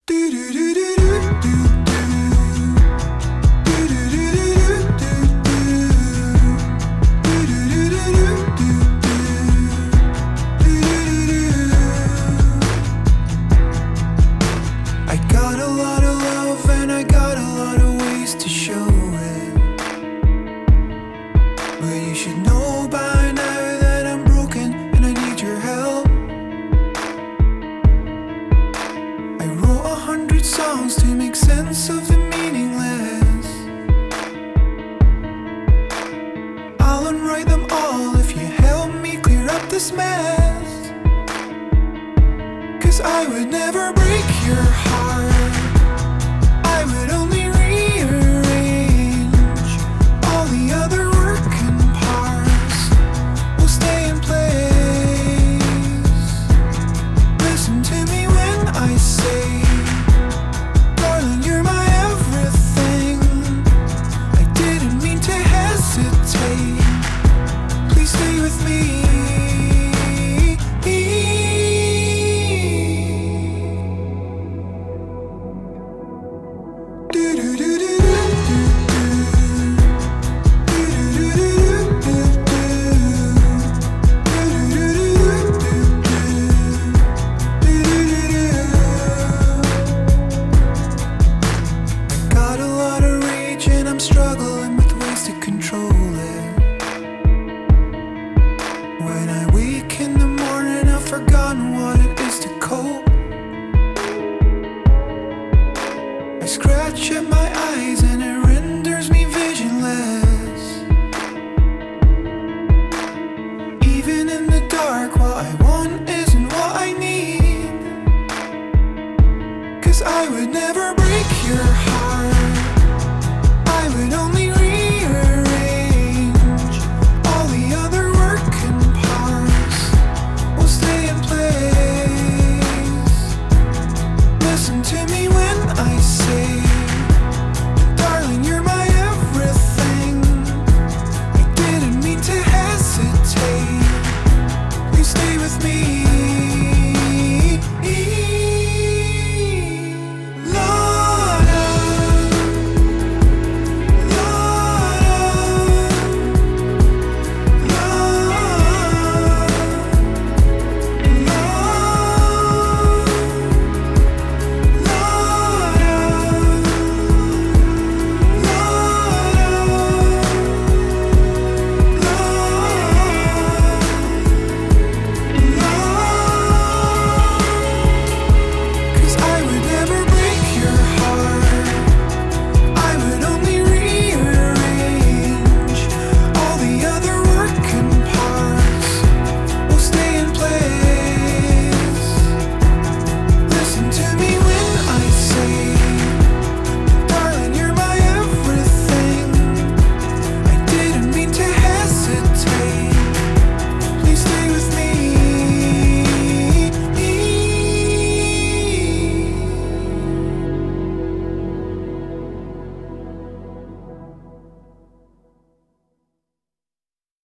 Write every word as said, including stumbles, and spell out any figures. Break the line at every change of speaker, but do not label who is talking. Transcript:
I got a lot of love and I got a lot of ways to show it, but you should know by now that I'm broken and I need your help. I wrote a hundred songs to make sense of the meaningless. I'll unwrite them all if you help me clear up this mess. 'Cause I would never break your heart, I would only rearrange all the other working parts. Will stay in place. Listen to me when I say, darling, you're my everything. I didn't mean to hesitate. Please stay with me. Got a lot of rage and I'm struggling with ways to control it. When I wake in the morning, I've forgotten what it is to cope. I scratch at my eyes and it renders me visionless. Even in the dark, what I want isn't what I need. 'Cause I would never break your heart,